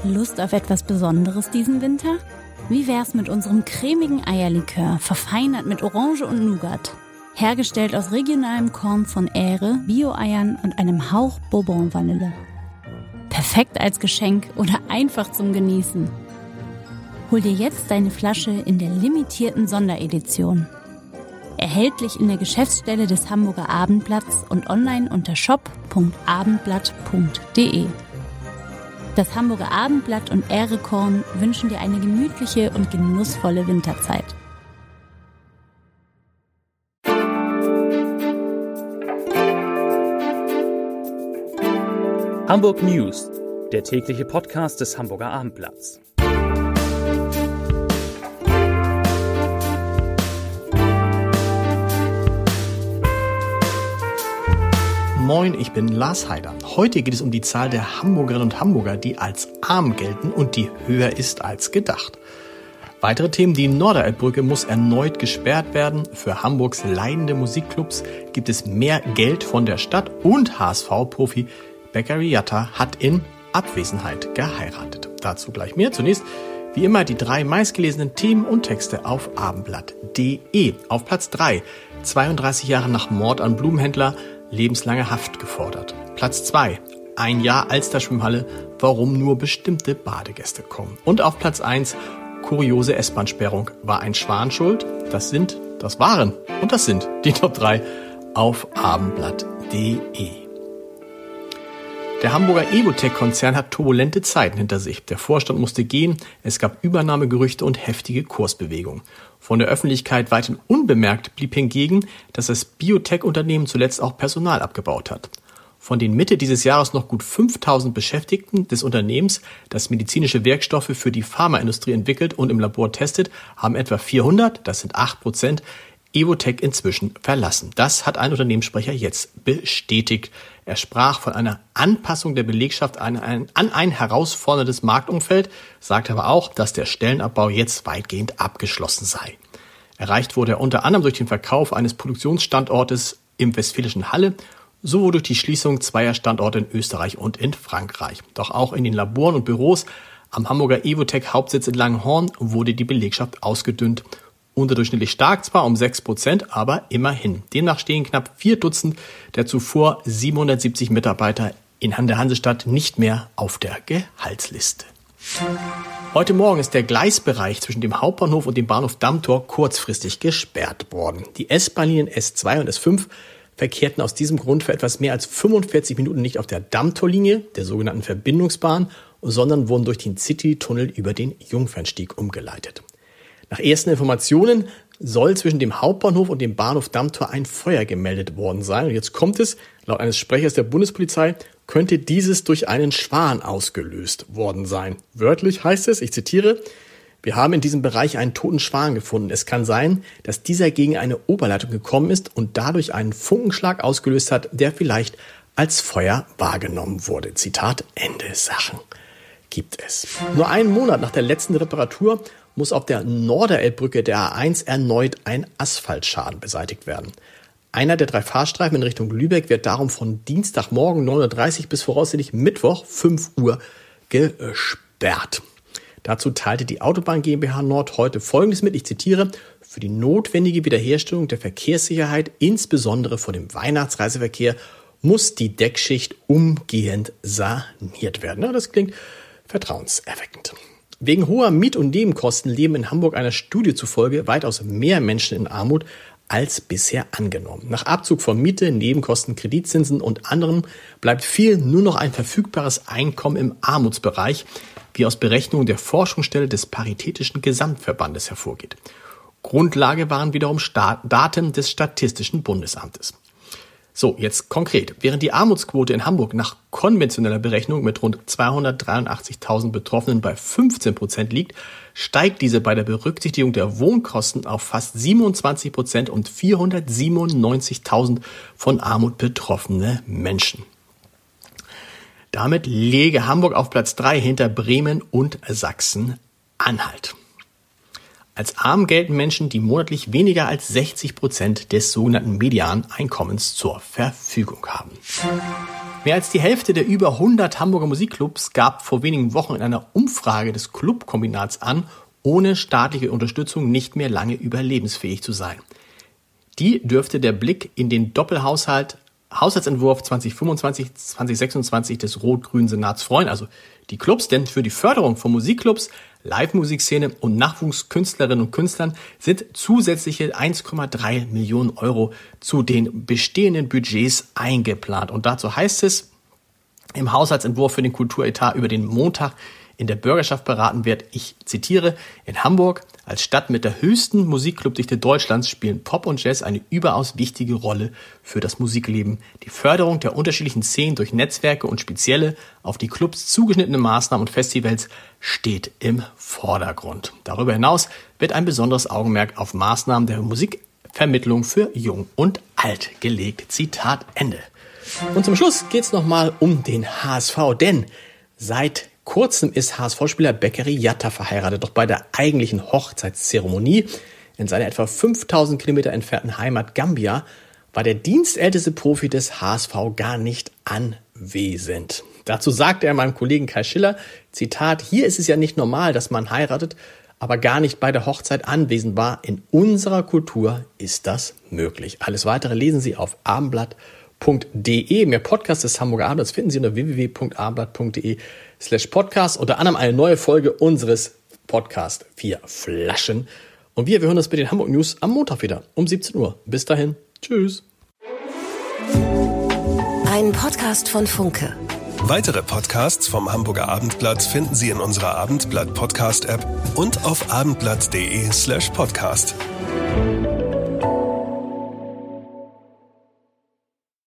Lust auf etwas Besonderes diesen Winter? Wie wär's mit unserem cremigen Eierlikör, verfeinert mit Orange und Nougat? Hergestellt aus regionalem Korn von Ähre, Bio-Eiern und einem Hauch Bourbon-Vanille. Perfekt als Geschenk oder einfach zum Genießen. Hol dir jetzt deine Flasche in der limitierten Sonderedition. Erhältlich in der Geschäftsstelle des Hamburger Abendblatts und online unter shop.abendblatt.de. Das Hamburger Abendblatt und Ährekorn wünschen dir eine gemütliche und genussvolle Winterzeit. Hamburg News, der tägliche Podcast des Hamburger Abendblatts. Moin, ich bin Lars Heider. Heute geht es um die Zahl der Hamburgerinnen und Hamburger, die als arm gelten und die höher ist als gedacht. Weitere Themen: Die Norderelbbrücke muss erneut gesperrt werden. Für Hamburgs leidende Musikclubs gibt es mehr Geld von der Stadt und HSV-Profi Beccari Jatta hat in Abwesenheit geheiratet. Dazu gleich mehr. Zunächst wie immer die 3 meistgelesenen Themen und Texte auf abendblatt.de. Auf Platz 3, 32 Jahre nach Mord an Blumenhändler, lebenslange Haft gefordert. Platz 2, 1 Jahr Alster-Schwimmhalle, warum nur bestimmte Badegäste kommen. Und auf Platz 1, kuriose S-Bahn-Sperrung. War ein Schwan schuld? Das waren die Top 3 auf abendblatt.de. Der Hamburger Evotec-Konzern hat turbulente Zeiten hinter sich. Der Vorstand musste gehen, es gab Übernahmegerüchte und heftige Kursbewegungen. Von der Öffentlichkeit weithin unbemerkt blieb hingegen, dass das Biotech-Unternehmen zuletzt auch Personal abgebaut hat. Von den Mitte dieses Jahres noch gut 5.000 Beschäftigten des Unternehmens, das medizinische Wirkstoffe für die Pharmaindustrie entwickelt und im Labor testet, haben etwa 400, das sind 8%, Evotec inzwischen verlassen. Das hat ein Unternehmenssprecher jetzt bestätigt. Er sprach von einer Anpassung der Belegschaft an ein herausforderndes Marktumfeld, sagte aber auch, dass der Stellenabbau jetzt weitgehend abgeschlossen sei. Erreicht wurde er unter anderem durch den Verkauf eines Produktionsstandortes im westfälischen Halle, sowohl durch die Schließung 2 Standorte in Österreich und in Frankreich. Doch auch in den Laboren und Büros am Hamburger Evotec-Hauptsitz in Langenhorn wurde die Belegschaft ausgedünnt. Unterdurchschnittlich stark zwar um 6%, aber immerhin. Demnach stehen knapp 4 Dutzend der zuvor 770 Mitarbeiter in der Hansestadt nicht mehr auf der Gehaltsliste. Heute Morgen ist der Gleisbereich zwischen dem Hauptbahnhof und dem Bahnhof Dammtor kurzfristig gesperrt worden. Die S-Bahnlinien S2 und S5 verkehrten aus diesem Grund für etwas mehr als 45 Minuten nicht auf der Dammtorlinie, der sogenannten Verbindungsbahn, sondern wurden durch den City-Tunnel über den Jungfernstieg umgeleitet. Nach ersten Informationen soll zwischen dem Hauptbahnhof und dem Bahnhof Dammtor ein Feuer gemeldet worden sein. Und jetzt kommt es, laut eines Sprechers der Bundespolizei, könnte dieses durch einen Schwan ausgelöst worden sein. Wörtlich heißt es, ich zitiere, wir haben in diesem Bereich einen toten Schwan gefunden. Es kann sein, dass dieser gegen eine Oberleitung gekommen ist und dadurch einen Funkenschlag ausgelöst hat, der vielleicht als Feuer wahrgenommen wurde. Zitat Ende. Sachen gibt es. Nur einen Monat nach der letzten Reparatur muss auf der Norderelbbrücke der A1 erneut ein Asphaltschaden beseitigt werden. Einer der 3 Fahrstreifen in Richtung Lübeck wird darum von Dienstagmorgen 9.30 Uhr bis voraussichtlich Mittwoch 5 Uhr gesperrt. Dazu teilte die Autobahn GmbH Nord heute Folgendes mit, ich zitiere, für die notwendige Wiederherstellung der Verkehrssicherheit, insbesondere vor dem Weihnachtsreiseverkehr, muss die Deckschicht umgehend saniert werden. Ja, das klingt vertrauenserweckend. Wegen hoher Miet- und Nebenkosten leben in Hamburg einer Studie zufolge weitaus mehr Menschen in Armut als bisher angenommen. Nach Abzug von Miete, Nebenkosten, Kreditzinsen und anderem bleibt vielen nur noch ein verfügbares Einkommen im Armutsbereich, wie aus Berechnungen der Forschungsstelle des Paritätischen Gesamtverbandes hervorgeht. Grundlage waren wiederum Daten des Statistischen Bundesamtes. So, jetzt konkret. Während die Armutsquote in Hamburg nach konventioneller Berechnung mit rund 283.000 Betroffenen bei 15% liegt, steigt diese bei der Berücksichtigung der Wohnkosten auf fast 27% und 497.000 von Armut betroffene Menschen. Damit läge Hamburg auf Platz 3 hinter Bremen und Sachsen-Anhalt. Als arm gelten Menschen, die monatlich weniger als 60% des sogenannten Medianeinkommens zur Verfügung haben. Mehr als die Hälfte der über 100 Hamburger Musikclubs gab vor wenigen Wochen in einer Umfrage des Clubkombinats an, ohne staatliche Unterstützung nicht mehr lange überlebensfähig zu sein. Die dürfte der Blick in den Haushaltsentwurf 2025-2026 des rot-grünen Senats freuen, also die Clubs, denn für die Förderung von Musikclubs, Live-Musikszene und Nachwuchskünstlerinnen und Künstlern sind zusätzliche 1,3 Millionen Euro zu den bestehenden Budgets eingeplant. Und dazu heißt es, im Haushaltsentwurf für den Kulturetat über den Montag in der Bürgerschaft beraten wird, ich zitiere, in Hamburg als Stadt mit der höchsten Musikclubdichte Deutschlands spielen Pop und Jazz eine überaus wichtige Rolle für das Musikleben. Die Förderung der unterschiedlichen Szenen durch Netzwerke und spezielle auf die Clubs zugeschnittene Maßnahmen und Festivals steht im Vordergrund. Darüber hinaus wird ein besonderes Augenmerk auf Maßnahmen der Musikvermittlung für Jung und Alt gelegt. Zitat Ende. Und zum Schluss geht's nochmal um den HSV, denn seit kurzem ist HSV-Spieler Bekkeri Jatta verheiratet, doch bei der eigentlichen Hochzeitszeremonie in seiner etwa 5000 Kilometer entfernten Heimat Gambia war der dienstälteste Profi des HSV gar nicht anwesend. Dazu sagte er meinem Kollegen Kai Schiller, Zitat, hier ist es ja nicht normal, dass man heiratet, aber gar nicht bei der Hochzeit anwesend war. In unserer Kultur ist das möglich. Alles Weitere lesen Sie auf abendblatt.de. Mehr Podcasts des Hamburger Abendblatts finden Sie unter www.abendblatt.de/podcast. Unter anderem eine neue Folge unseres Podcasts 4 Flaschen. Und wir hören uns mit den Hamburg News am Montag wieder um 17 Uhr. Bis dahin. Tschüss. Ein Podcast von Funke. Weitere Podcasts vom Hamburger Abendblatt finden Sie in unserer Abendblatt Podcast App und auf abendblatt.de/podcast.